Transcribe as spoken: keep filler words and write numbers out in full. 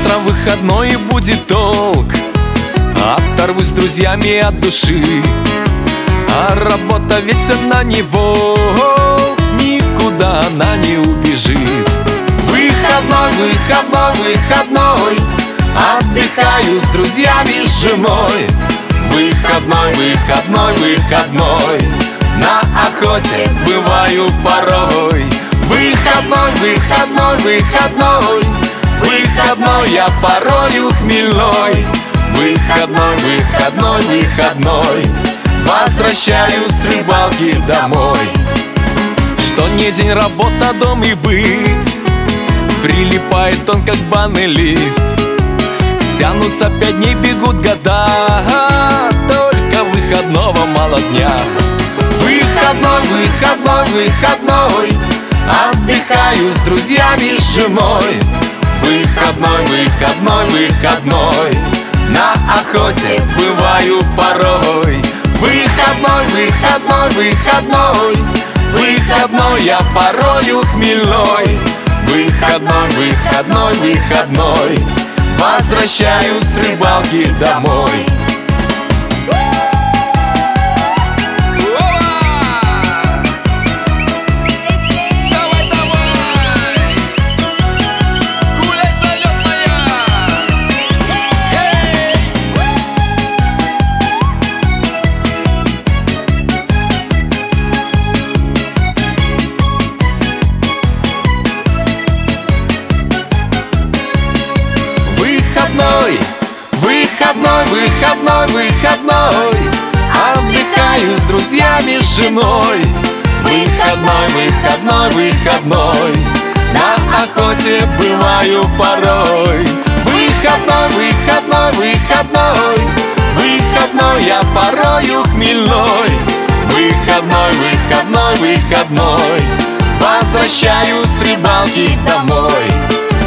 утром выходной и будет толк. Оторвусь с друзьями от души, а работа ведь одна не волк, никуда она не убежит. Выходной, выходной, выходной, отдыхаю с друзьями, с женой. Выходной, выходной, выходной, на охоте бываю порой. Выходной, выходной, выходной, выходной, я порою хмельной. Выходной, выходной, выходной, возвращаюсь с рыбалки домой. Что не день, работа, дом и быт, прилипает он, как банный лист. Тянутся пять дней, бегут года, только выходного мало дня. Выходной, выходной, выходной, отдыхаю с друзьями, с женой. Выходной, выходной, выходной, на охоте бываю порой. Выходной, выходной, выходной, выходной, я порою хмельной. Выходной, выходной, выходной, возвращаюсь с рыбалки домой. Выходной, выходной, выходной, выходной, отдыхаю с друзьями, с женой. Выходной, выходной, выходной, на охоте бываю порой. Выходной, выходной, выходной, выходной, я порою хмельной. Выходной, выходной, выходной, возвращаюсь с рыбалки домой.